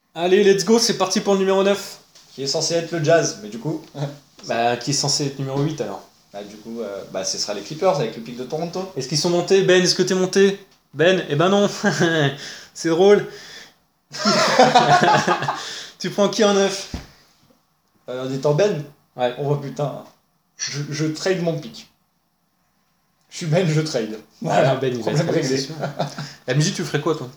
Allez, let's go, c'est parti pour le numéro 9. Qui est censé être le Jazz, mais du coup, Bah, qui est censé être numéro 8 alors. ce sera les Clippers avec le pic de Toronto. Est-ce qu'ils sont montés? Ben, est-ce que t'es monté? Ben, eh ben non. C'est drôle. Tu prends qui en 9? En étant Ben, Ouais. on voit putain, je trade mon pic. Je suis Ben, je trade. Voilà, Ben, il va problème être réglé. c'est sûr. La musique, tu ferais quoi toi?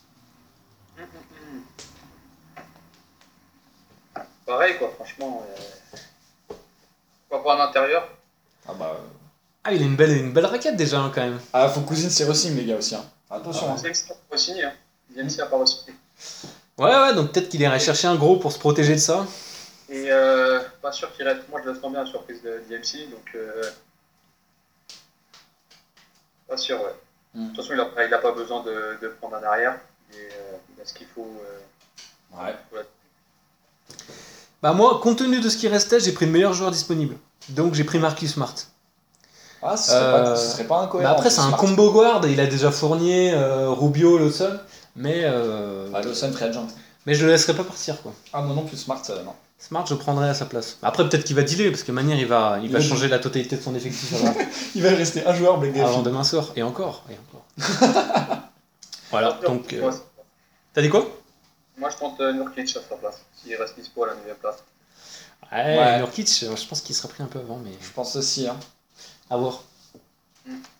Pareil, quoi, franchement. Pas pour un intérieur. Ah bah. Ah, il a une belle raquette déjà hein, quand même. Ah, faut cousine c'est resign les gars aussi. Hein. Attention. Hein. DMC a pas re-signé. Hein. DMC a pas re-signé. Ouais, donc peut-être qu'il irait chercher un gros pour se protéger de ça. Et pas sûr qu'il reste. Moi, je laisse tomber la surprise de DMC, donc. Pas sûr, ouais. De toute façon, il a pas besoin de prendre un arrière. Et, il a ce qu'il faut. Ouais. Bah moi, compte tenu de ce qui restait, j'ai pris le meilleur joueur disponible. Donc j'ai pris Marcus Smart. Ah, ce serait pas Bah incohérent. après, c'est un Smart. combo guard, il a déjà Fournier, Rubio, Lawson, mais, Ah, Lawson free agent. mais je le laisserai pas partir quoi. Ah, moi non plus, Smart, non. Smart, je prendrai à sa place. Après, peut-être qu'il va dealer, parce que Manière, il va Il va changer la totalité de son effectif avant, Il va rester un joueur, Blake avant Griffin. demain soir. Et encore. Voilà, donc... Ouais, T'as dit quoi? moi, je tente Nurkic à sa place. S'il reste dispo à la 9ème place. Ouais, Ouais. Nurkic, je pense qu'il sera pris un peu avant, mais Je pense aussi, hein. à voir.